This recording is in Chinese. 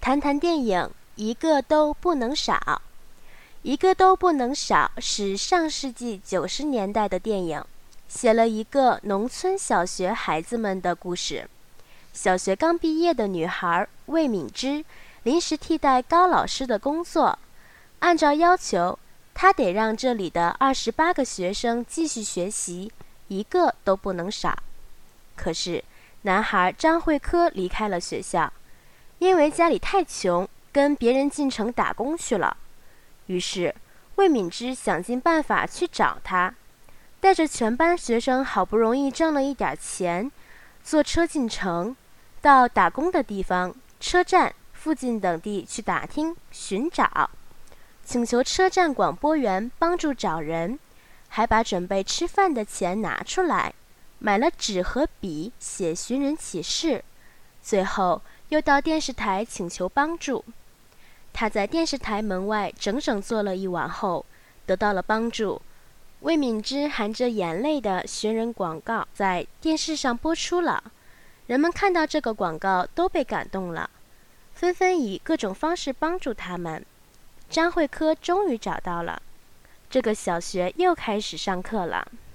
谈谈电影，一个都不能少。一个都不能少是上世纪90年代的电影，写了一个农村小学孩子们的故事。小学刚毕业的女孩魏敏芝临时替代高老师的工作，按照要求，她得让这里的28个学生继续学习，一个都不能少。可是男孩张慧科离开了学校，因为家里太穷，跟别人进城打工去了。于是魏敏芝想尽办法去找他，带着全班学生好不容易挣了一点钱，坐车进城，到打工的地方、车站附近等地去打听寻找，请求车站广播员帮助找人，还把准备吃饭的钱拿出来，买了纸和笔写寻人启事，最后又到电视台请求帮助。他在电视台门外整整坐了一晚后，得到了帮助。魏敏芝含着眼泪的寻人广告在电视上播出了，人们看到这个广告都被感动了，纷纷以各种方式帮助他们。张慧科终于找到了，这个小学又开始上课了。